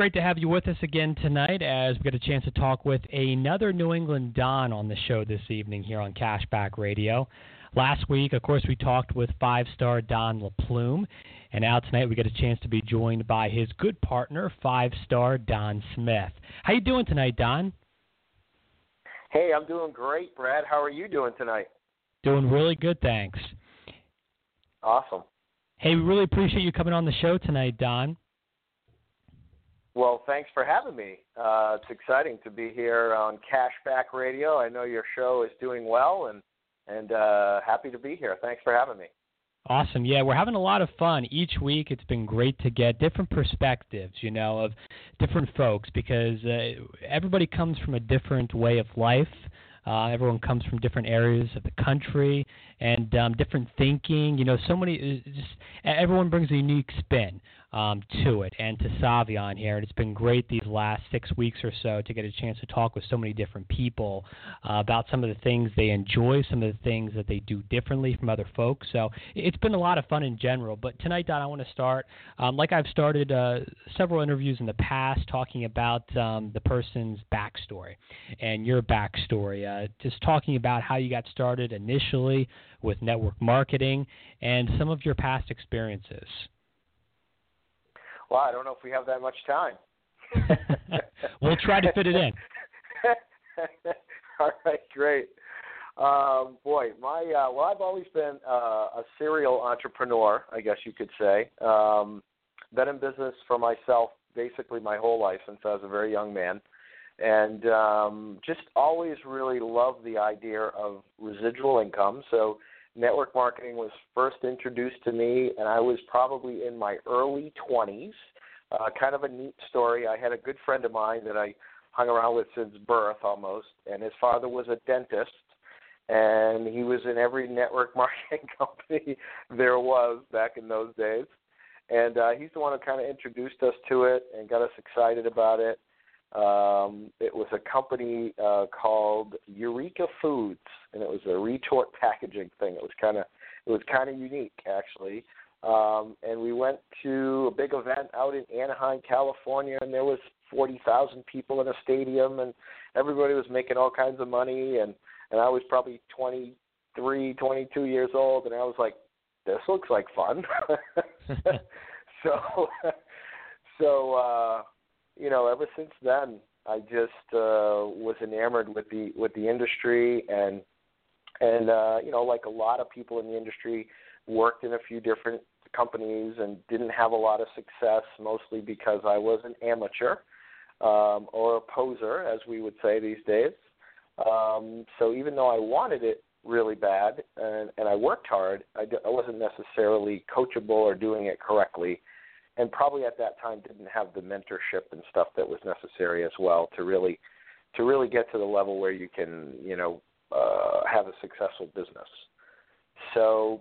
great to have you with us again tonight as we get a chance to talk with another New England Don on the show this evening here on Cashback Radio. Last week, of course, we talked with five-star Don LaPlume, and now tonight we get a chance to be joined by his good partner, five-star Don Smith. How you doing tonight, Don? Hey, I'm doing great, Brad. How are you doing tonight? Doing really good, thanks. Awesome. Hey, we really appreciate you coming on the show tonight, Don. Well, thanks for having me. It's exciting to be here on Cashback Radio. I know your show is doing well, and happy to be here. Thanks for having me. Awesome. Yeah, we're having a lot of fun. Each week it's been great to get different perspectives, of different folks because everybody comes from a different way of life. Everyone comes from different areas of the country and different thinking. Everyone brings a unique spin to it and to Savion here. And it's been great these last 6 weeks or so to get a chance to talk with so many different people about some of the things they enjoy, some of the things that they do differently from other folks. So it's been a lot of fun in general. But tonight, Don, I want to start, like I've started several interviews in the past, talking about the person's backstory and your backstory, just talking about how you got started initially with network marketing and some of your past experiences. Well, I don't know if we have that much time. We'll try to fit it in. All right, great. I've always been a serial entrepreneur, I guess you could say. Been in business for myself basically my whole life since I was a very young man. And just always really loved the idea of residual income. So network marketing was first introduced to me, and I was probably in my early 20s. Kind of a neat story. I had a good friend of mine that I hung around with since birth almost, and his father was a dentist, and he was in every network marketing company there was back in those days. And he's the one who kind of introduced us to it and got us excited about it. It was a company called Eureka Foods, and it was a retort packaging thing. It was kind of unique, actually. And we went to a big event out in Anaheim, California, and there was 40,000 people in a stadium, and everybody was making all kinds of money. And I was probably 23, 22 years old, and I was like, this looks like fun. So ever since then, I just was enamored with the industry, and like a lot of people in the industry, worked in a few different companies and didn't have a lot of success, mostly because I was an amateur or a poser, as we would say these days. So even though I wanted it really bad and I worked hard, I wasn't necessarily coachable or doing it correctly. And probably at that time didn't have the mentorship and stuff that was necessary as well to really get to the level where you can, have a successful business. So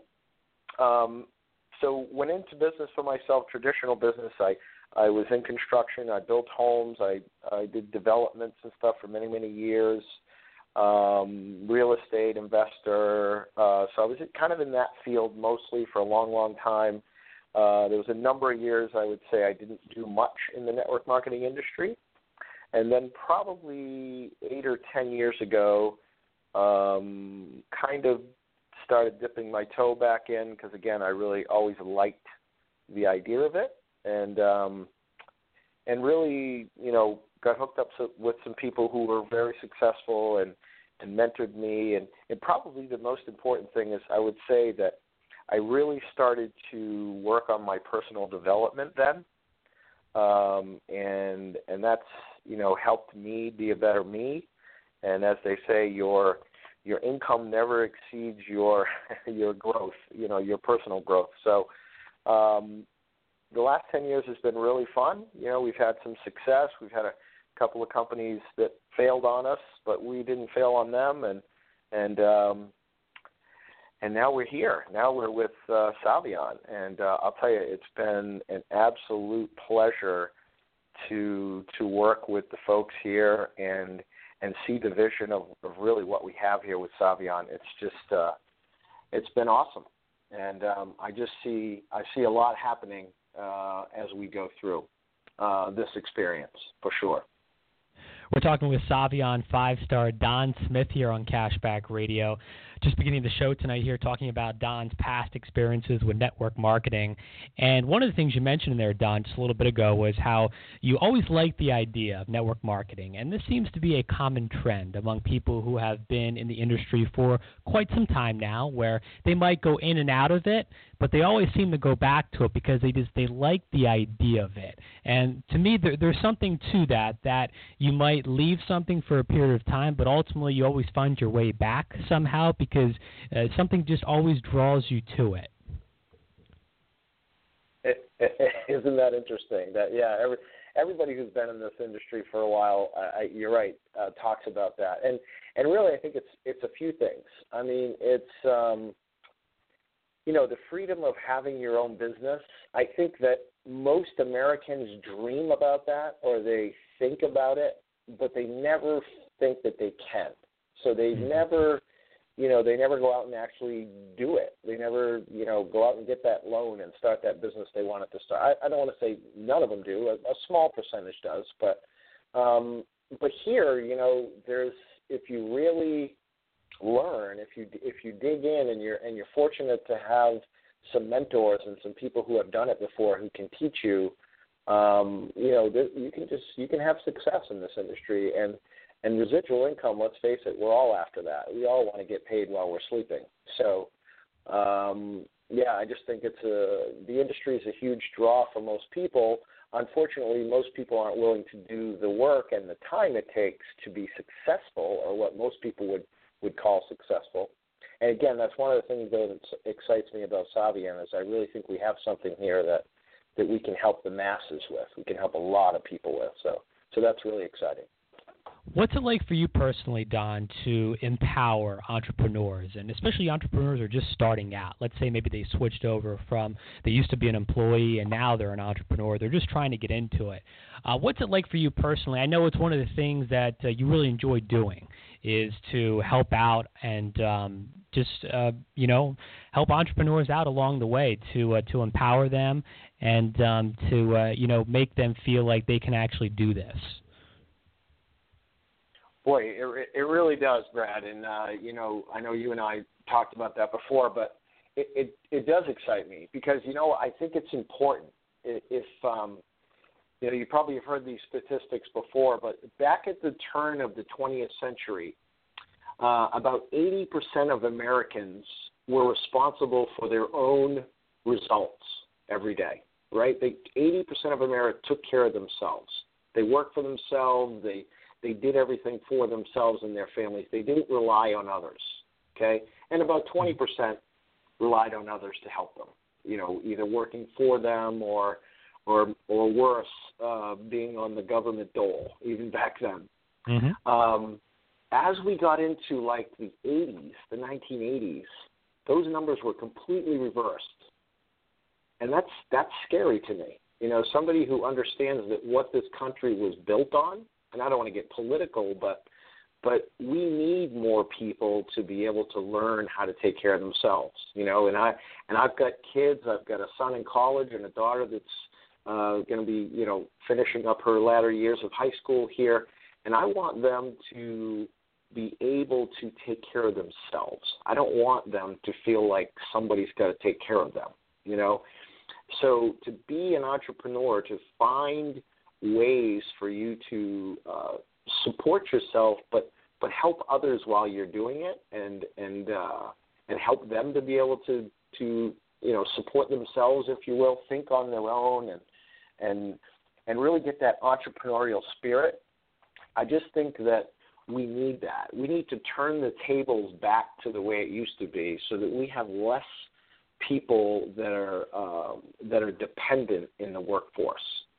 went into business for myself, traditional business. I was in construction. I built homes. I did developments and stuff for many, many years. Real estate investor. So I was kind of in that field mostly for a long, long time. There was a number of years I would say I didn't do much in the network marketing industry. And then probably 8 or 10 years ago, kind of started dipping my toe back in because, again, I really always liked the idea of it. And really, got hooked up with some people who were very successful and mentored me. And probably the most important thing is I would say that I really started to work on my personal development then, and that's helped me be a better me. And as they say, your income never exceeds your growth, your personal growth. So the last 10 years has been really fun. We've had some success. We've had a couple of companies that failed on us, but we didn't fail on them, and now we're here. Now we're with Savion, and I'll tell you, it's been an absolute pleasure to work with the folks here and see the vision of really what we have here with Savion. It's just it's been awesome, and I see a lot happening as we go through. this experience for sure. We're talking with Savion 5-star Don Smith here on Cashback Radio. Just beginning the show tonight here talking about Don's past experiences with network marketing. And one of the things you mentioned in there, Don, just a little bit ago was how you always liked the idea of network marketing. And this seems to be a common trend among people who have been in the industry for quite some time now, where they might go in and out of it, but they always seem to go back to it because they like the idea of it. And to me, there's something to that you might leave something for a period of time, but ultimately you always find your way back somehow because something just always draws you to it. Isn't that interesting? Everybody who's been in this industry for a while, you're right, talks about that. And really, I think it's a few things. I mean, it's the freedom of having your own business. I think that most Americans dream about that, or they think about it, but they never think that they can. So they never go out and actually do it. They never, go out and get that loan and start that business they wanted to start. I don't want to say none of them do. A small percentage does, but here, there's, if you really learn, if you dig in and you're fortunate to have some mentors and some people who have done it before who can teach you, you can have success in this industry. And residual income, let's face it, we're all after that. We all want to get paid while we're sleeping. So, I just think the industry is a huge draw for most people. Unfortunately, most people aren't willing to do the work and the time it takes to be successful, or what most people would call successful. And again, that's one of the things that excites me about Savion is I really think we have something here that we can help the masses with. We can help a lot of people with. So that's really exciting. What's it like for you personally, Don, to empower entrepreneurs, and especially entrepreneurs who are just starting out? Let's say maybe they switched over they used to be an employee and now they're an entrepreneur. They're just trying to get into it. What's it like for you personally? I know it's one of the things that you really enjoy doing is to help out and help entrepreneurs out along the way to empower them and to make them feel like they can actually do this. Boy, it really does, Brad. And, I know you and I talked about that before, but it does excite me because, I think it's important. If you probably have heard these statistics before, but back at the turn of the 20th century, about 80% of Americans were responsible for their own results every day, right? 80% of America took care of themselves. They worked for themselves. They did everything for themselves and their families. They didn't rely on others, okay? And about 20% relied on others to help them, either working for them or worse, being on the government dole, even back then. Mm-hmm. As we got into like the 80s, the 1980s, those numbers were completely reversed. And that's scary to me. Somebody who understands that what this country was built on, and I don't want to get political, but we need more people to be able to learn how to take care of themselves, and I've got kids. I've got a son in college and a daughter that's going to be, finishing up her latter years of high school here, and I want them to be able to take care of themselves. I don't want them to feel like somebody's got to take care of them, So to be an entrepreneur, to find ways for you to support yourself, but help others while you're doing it, and help them to be able to support themselves, if you will, think on their own, and really get that entrepreneurial spirit. I just think that we need that. We need to turn the tables back to the way it used to be, so that we have less people that are dependent in the workforce.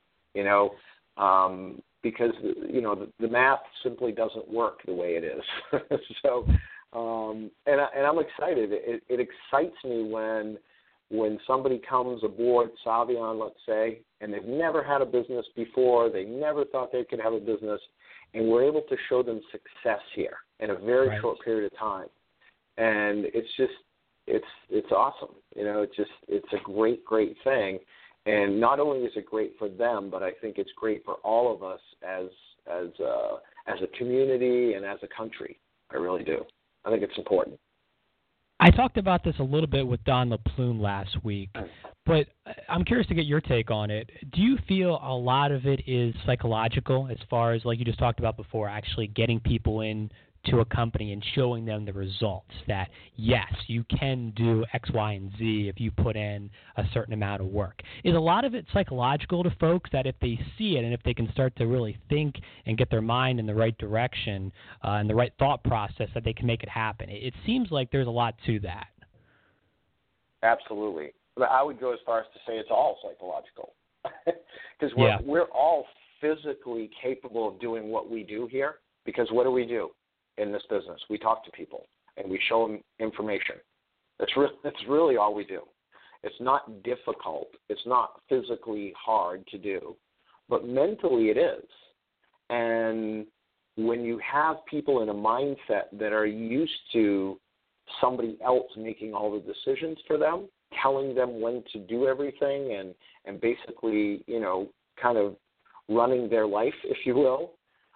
Because the math simply doesn't work the way it is. So, and I'm excited. It excites me when somebody comes aboard Savion, let's say, and they've never had a business before. They never thought they could have a business, and we're able to show them success here in a very short period of time. And it's awesome. It's a great thing. And not only is it great for them, but I think it's great for all of us as a community and as a country. I really do. I think it's important. I talked about this a little bit with Don LaPlume last week, but I'm curious to get your take on it. Do you feel a lot of it is psychological as far as, like you just talked about before, actually getting people in to a company and showing them the results that, yes, you can do X, Y, and Z if you put in a certain amount of work? Is a lot of it psychological to folks that if they see it and if they can start to really think and get their mind in the right direction and the right thought process, that they can make it happen? It seems like there's a lot to that. Absolutely. But I would go as far as to say it's all psychological because we're all physically capable of doing what we do here, because what do? In this business, we talk to people and we show them information. That's really all we do. It's not difficult. It's not physically hard to do, but mentally it is. And when you have people in a mindset that are used to somebody else making all the decisions for them, telling them when to do everything and basically, kind of running their life, if you will,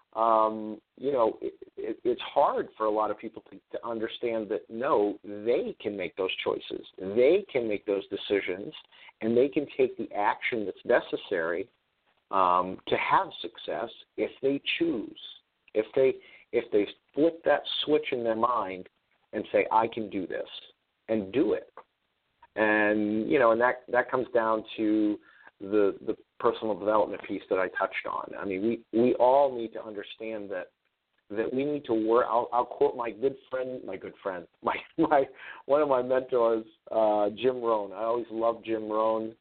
it's hard for a lot of people to understand that, no, they can make those choices. They can make those decisions, and they can take the action that's necessary to have success if they choose. If they flip that switch in their mind and say, I can do this, and do it. And, and that comes down to the personal development piece that I touched on. I mean, we all need to understand that we need to work. I'll quote my good friend, one of my mentors, Jim Rohn. I always loved Jim Rohn,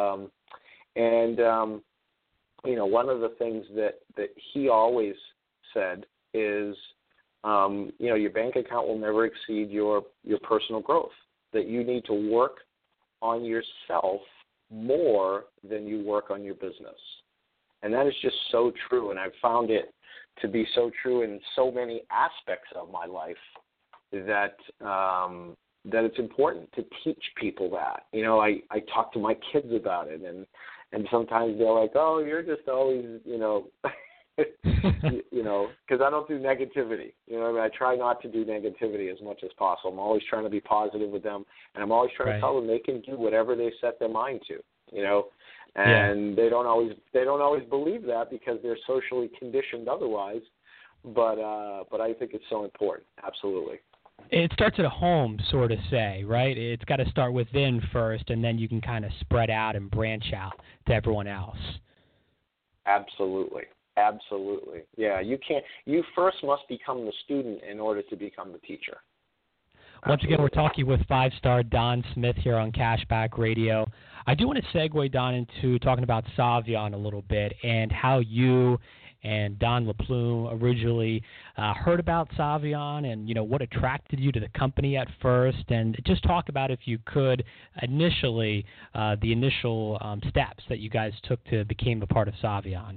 one of the things that he always said is, your bank account will never exceed your personal growth. That you need to work on yourself more than you work on your business. And that is just so true, and I've found it to be so true in so many aspects of my life that it's important to teach people that. I talk to my kids about it, and sometimes they're like, oh, you're just always, because I don't do negativity. I try not to do negativity as much as possible. I'm always trying to be positive with them, and I'm always trying to tell them they can do whatever they set their mind to. And they don't always believe that because they're socially conditioned otherwise. But I think it's so important. Absolutely. It starts at home, sort of say, right? It's got to start within first, and then you can kind of spread out and branch out to everyone else. Absolutely. Yeah, you first must become the student in order to become the teacher. Once again, we're talking with five-star Don Smith here on Cashback Radio. I do want to segue, Don, into talking about Savion a little bit and how you and Don LaPlume originally heard about Savion and, what attracted you to the company at first. And just talk about, if you could, initially, the initial steps that you guys took to become a part of Savion.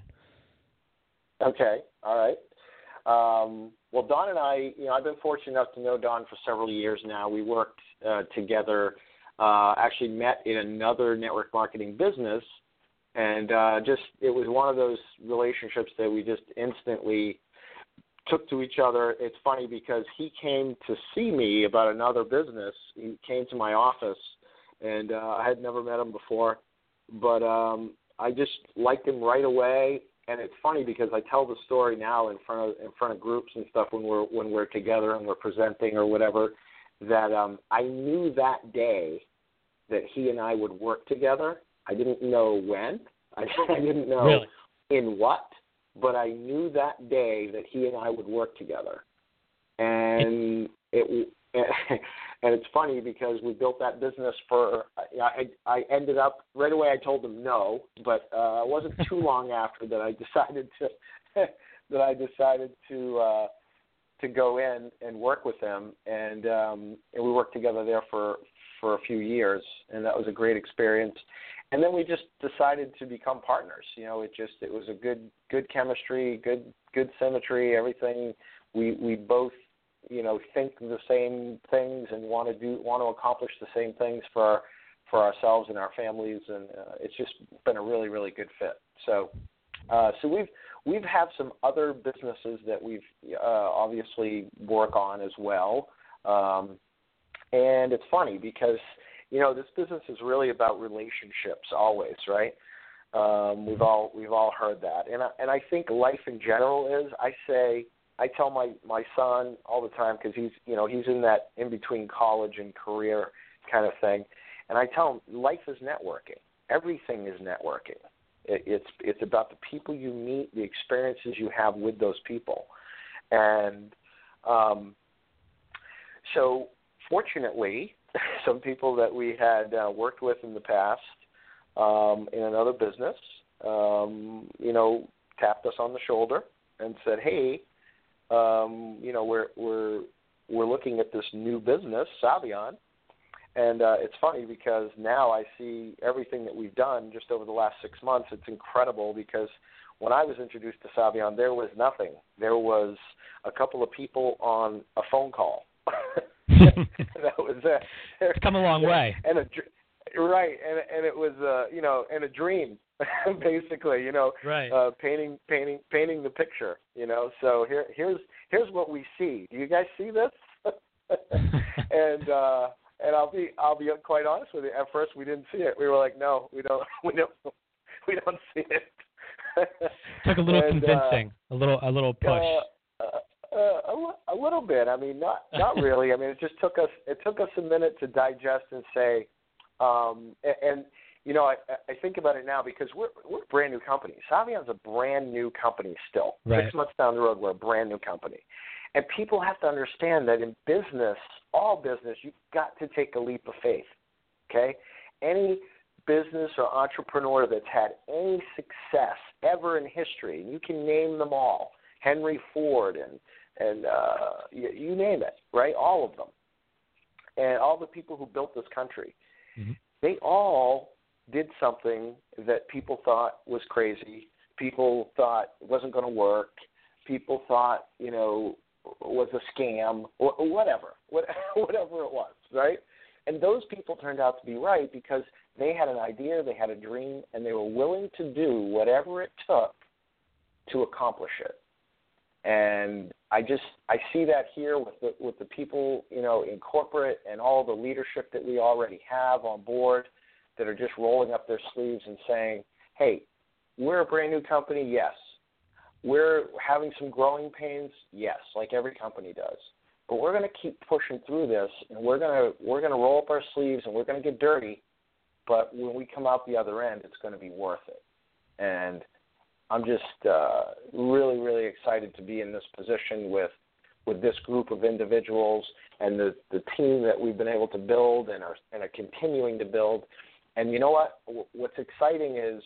Okay, all right. Well, Don and I, I've been fortunate enough to know Don for several years now. We worked together, actually met in another network marketing business, and it was one of those relationships that we just instantly took to each other. It's funny because he came to see me about another business. He came to my office, and I had never met him before, but I just liked him right away. And it's funny because I tell the story now in front of groups and stuff when we're together and we're presenting or whatever, that I knew that day that he and I would work together. I didn't know when. I didn't know in what, but I knew that day that he and I would work together. And it's funny because we built that business I ended up, right away I told him no, but it wasn't too long after that I decided to go in and work with him, and we worked together there for a few years, and that was a great experience. And then we just decided to become partners. It was a good chemistry, good symmetry, everything. We both think the same things and want to accomplish the same things for for ourselves and our families, and it's just been a really, really good fit. So we've had some other businesses that we've obviously work on as well, and it's funny because this business is really about relationships always, right? We've all heard that, and I think life in general is. I tell my son all the time because he's in that in between college and career kind of thing, and I tell him life is networking. Everything is networking. It's about the people you meet, the experiences you have with those people, and so fortunately, some people that we had worked with in the past in another business, tapped us on the shoulder and said, "Hey, we're looking at this new business, Savion." And it's funny because now I see everything that we've done just over the last 6 months. It's incredible because when I was introduced to Savion, there was nothing. There was a couple of people on a phone call. That was it. It's come a long way. And right, and it was and a dream, basically. Right. Painting the picture. So here's what we see. Do you guys see this? And I'll be quite honest with you. At first, we didn't see it. We were like, no, we don't see it. Took a little convincing, a little push. A little bit. I mean, not really. I mean, it just took us a minute to digest and say, I think about it now because we're a brand new company. Savion's a brand new company still. Right. 6 months down the road, we're a brand new company. And people have to understand that in business, all business, you've got to take a leap of faith, okay? Any business or entrepreneur that's had any success ever in history, and you can name them all, Henry Ford and you name it, right? All of them. And all the people who built this country, mm-hmm. They all did something that people thought was crazy. People thought wasn't going to work. People thought, was a scam or whatever it was, right? And those people turned out to be right because they had an idea, they had a dream, and they were willing to do whatever it took to accomplish it. And I see that here with the people, in corporate and all the leadership that we already have on board that are just rolling up their sleeves and saying, hey, we're a brand new company, yes. We're having some growing pains, yes, like every company does. But we're going to keep pushing through this, and we're going to roll up our sleeves, and we're going to get dirty. But when we come out the other end, it's going to be worth it. And I'm just really, really excited to be in this position with this group of individuals and the team that we've been able to build and are continuing to build. And you know what? What's exciting is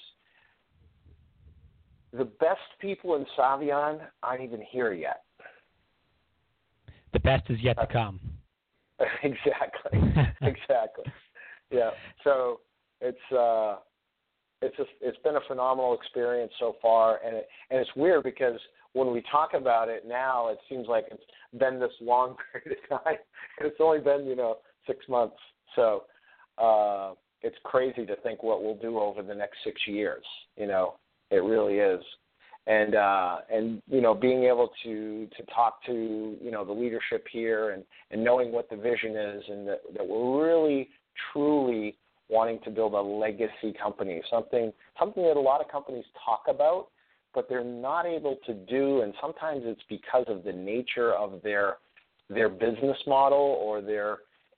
the best people in Savion aren't even here yet. The best is yet to come. Exactly. Yeah. So it's been a phenomenal experience so far, and it's weird because when we talk about it now, it seems like it's been this long period of time, and it's only been 6 months. So it's crazy to think what we'll do over the next 6 years. It really is. And being able to talk to, the leadership here and knowing what the vision is and that we're really, truly wanting to build a legacy company, something that a lot of companies talk about, but they're not able to do, and sometimes it's because of the nature of their business model or their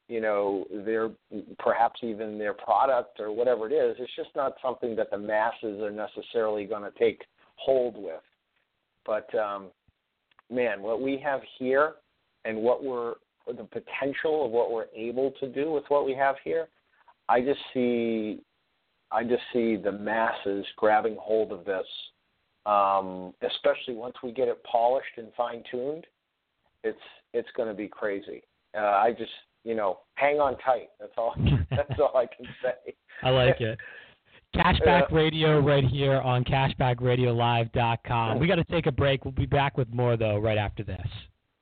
perhaps even their product or whatever it is. It's just not something that the masses are necessarily going to take hold with. But, what we have here and the potential of what we're able to do with what we have here, I just see the masses grabbing hold of this, especially once we get it polished and fine-tuned. It's going to be crazy. I just, hang on tight. That's all I can say. I like it. Cashback Radio right here on CashbackRadioLive.com. We got to take a break. We'll be back with more, though, right after this.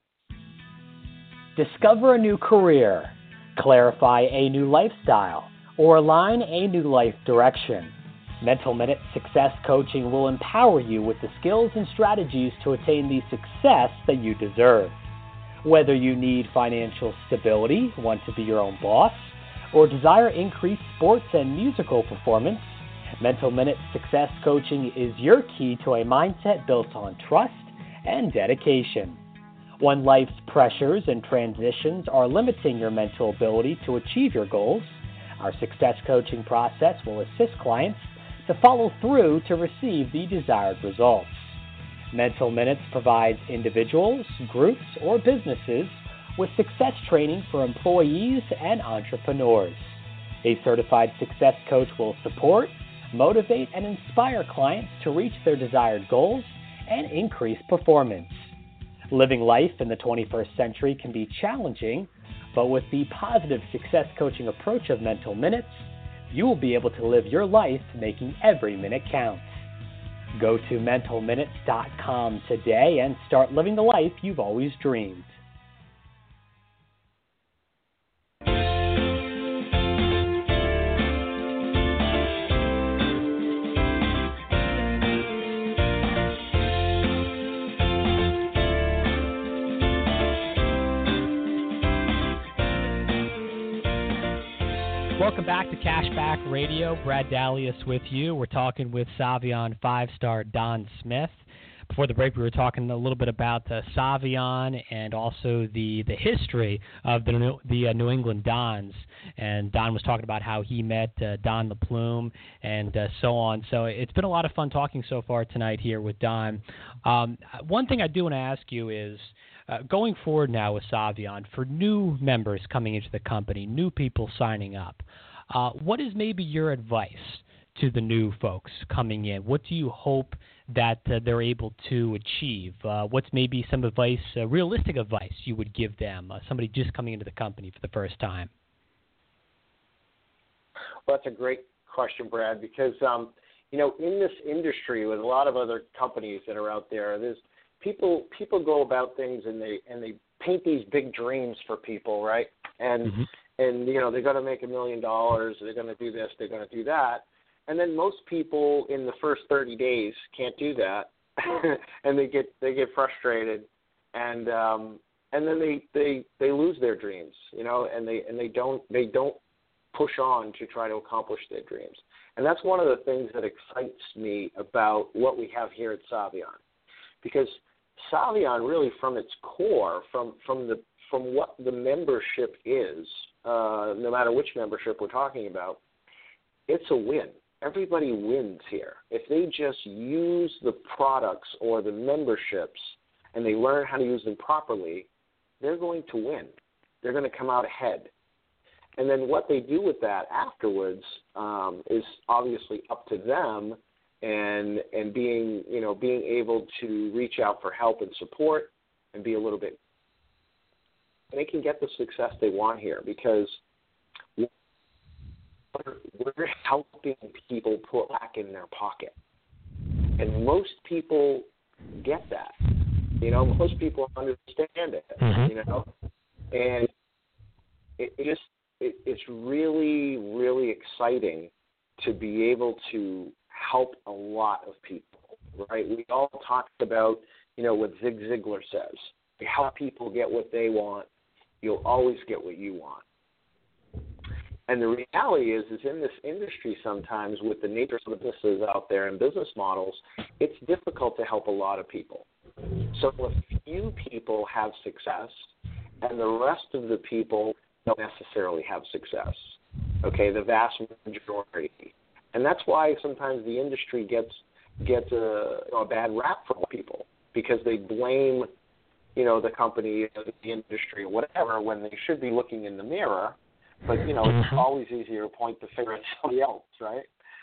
Discover a new career, clarify a new lifestyle, or align a new life direction. Mental Minute Success Coaching will empower you with the skills and strategies to attain the success that you deserve. Whether you need financial stability, want to be your own boss, or desire increased sports and musical performance, Mental Minute Success Coaching is your key to a mindset built on trust and dedication. When life's pressures and transitions are limiting your mental ability to achieve your goals, our success coaching process will assist clients to follow through to receive the desired results. Mental Minutes provides individuals, groups, or businesses with success training for employees and entrepreneurs. A certified success coach will support, motivate, and inspire clients to reach their desired goals and increase performance. Living life in the 21st century can be challenging, but with the positive success coaching approach of Mental Minutes, you will be able to live your life making every minute count. Go to mentalminutes.com today and start living the life you've always dreamed. Welcome back to Cashback Radio. Brad Dalius with you. We're talking with Savion 5-star Don Smith. Before the break, we were talking a little bit about Savion and also the history of the New England Dons. And Don was talking about how he met Don LePlume and so on. So it's been a lot of fun talking so far tonight here with Don. One thing I do want to ask you is, going forward now with Savion, for new members coming into the company, new people signing up, what is maybe your advice to the new folks coming in? What do you hope that they're able to achieve? What's maybe some advice, realistic advice you would give them, somebody just coming into the company for the first time? Well, that's a great question, Brad, because, in this industry with a lot of other companies that are out there, there's people go about things and they paint these big dreams for people, right? And they're going to make $1 million, they're going to do this, they're going to do that, and then most people in the first 30 days can't do that, and they get frustrated, and then they lose their dreams, and they don't push on to try to accomplish their dreams. And that's one of the things that excites me about what we have here at Savion, because Savion really, from its core, from what the membership is, no matter which membership we're talking about, it's a win. Everybody wins here. If they just use the products or the memberships and they learn how to use them properly, they're going to win. They're going to come out ahead. And then what they do with that afterwards is obviously up to them, and being able to reach out for help and support and be a little bit, they can get the success they want here, because we're helping people put back in their pocket. And most people get that. Most people understand it, And it's really, really exciting to be able to help a lot of people, right? We all talked about, what Zig Ziglar says. You help people get what they want, you'll always get what you want. And the reality is in this industry sometimes, with the nature of businesses out there and business models, it's difficult to help a lot of people. So a few people have success, and the rest of the people don't necessarily have success, okay, the vast majority. And that's why sometimes the industry gets a bad rap from people, because they blame, the company, the industry, or whatever, when they should be looking in the mirror. But, it's always easier to point the finger at somebody else, right?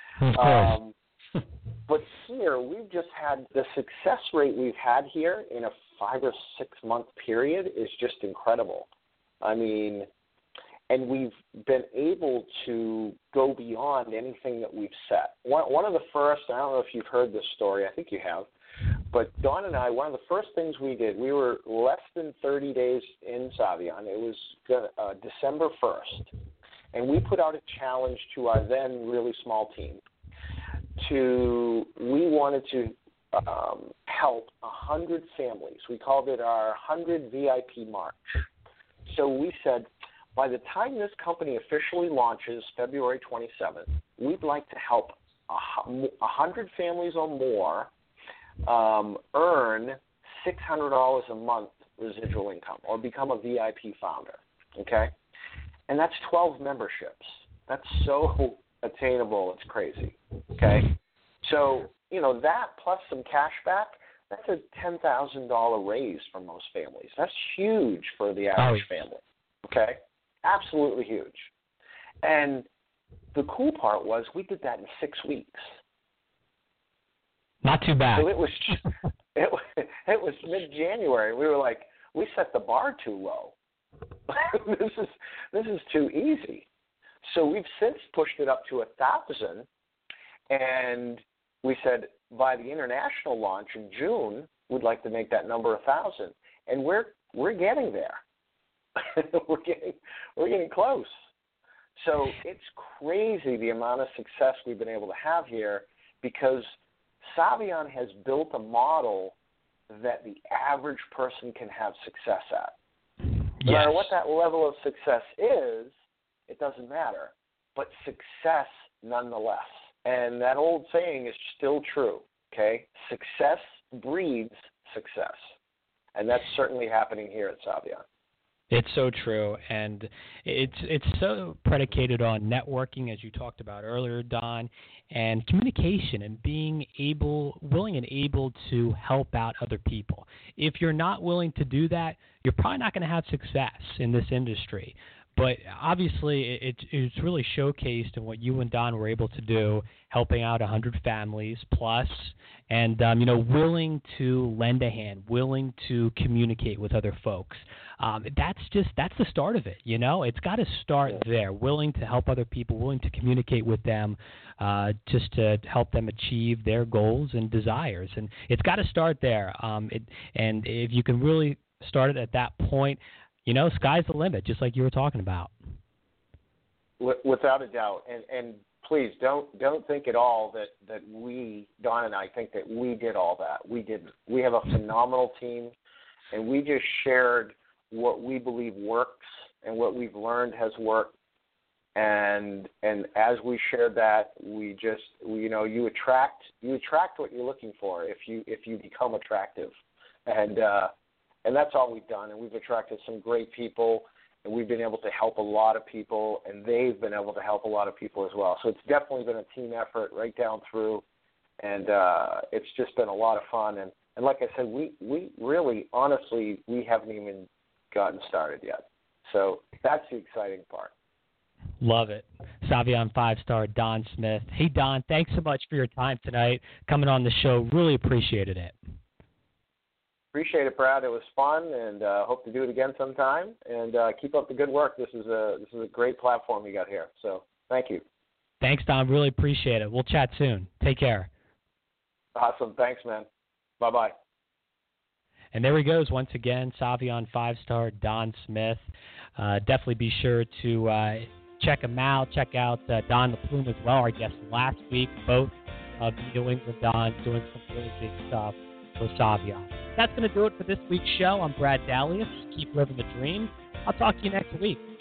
But here, we've just had the success rate we've had here in a 5 or 6 month period is just incredible. I mean, and we've been able to go beyond anything that we've set. One of the first, I don't know if you've heard this story, I think you have, but Dawn and I, one of the first things we did, we were less than 30 days in Savion. It was December 1st. And we put out a challenge to our then really small team. We wanted to help 100 families. We called it our 100 VIP March. So we said, by the time this company officially launches February 27th, we'd like to help 100 families or more earn $600 a month residual income or become a VIP founder, okay? And that's 12 memberships. That's so attainable, it's crazy, okay? So, that plus some cash back, that's a $10,000 raise for most families. That's huge for the average family, okay? Absolutely huge. And the cool part was we did that in 6 weeks. Not too bad. So it was mid-January. We were like, we set the bar too low. This is too easy. So we've since pushed it up to 1,000, and we said by the international launch in June, we'd like to make that number 1,000, and we're getting there. we're getting close. So it's crazy the amount of success we've been able to have here because Savion has built a model that the average person can have success at. No matter what that level of success is, it doesn't matter, but success nonetheless. And that old saying is still true, okay? Success breeds success, and that's certainly happening here at Savion. It's so true, and it's so predicated on networking, as you talked about earlier, Don, and communication and being willing and able to help out other people. If you're not willing to do that, you're probably not going to have success in this industry. But obviously, it's really showcased in what you and Don were able to do, helping out 100 families plus, and willing to lend a hand, willing to communicate with other folks. That's the start of it. It's got to start there. Willing to help other people, willing to communicate with them, just to help them achieve their goals and desires. And it's got to start there. And if you can really start it at that point, sky's the limit, just like you were talking about. Without a doubt. And please don't think at all that we, Don and I, think that we did all that. We didn't. We have a phenomenal team, and we just shared what we believe works and what we've learned has worked. And as we shared that, you attract what you're looking for if you become attractive. And that's all we've done, and we've attracted some great people, and we've been able to help a lot of people, and they've been able to help a lot of people as well. So it's definitely been a team effort right down through, and it's just been a lot of fun. And like I said, we really, honestly, we haven't even gotten started yet. So that's the exciting part. Love it. Savion 5-star Don Smith. Hey, Don, thanks so much for your time tonight, coming on the show. Really appreciated it. Appreciate it, Brad. It was fun, and hope to do it again sometime. And keep up the good work. This is a great platform you got here. So thank you. Thanks, Don. Really appreciate it. We'll chat soon. Take care. Awesome. Thanks, man. Bye-bye. And there he goes once again, Savion 5-star Don Smith. Definitely be sure to check him out. Check out Don LaPlume as well, our guest last week. Both of New England Dons doing some really big stuff for Savion. That's going to do it for this week's show. I'm Brad Dalius. Keep living the dream. I'll talk to you next week.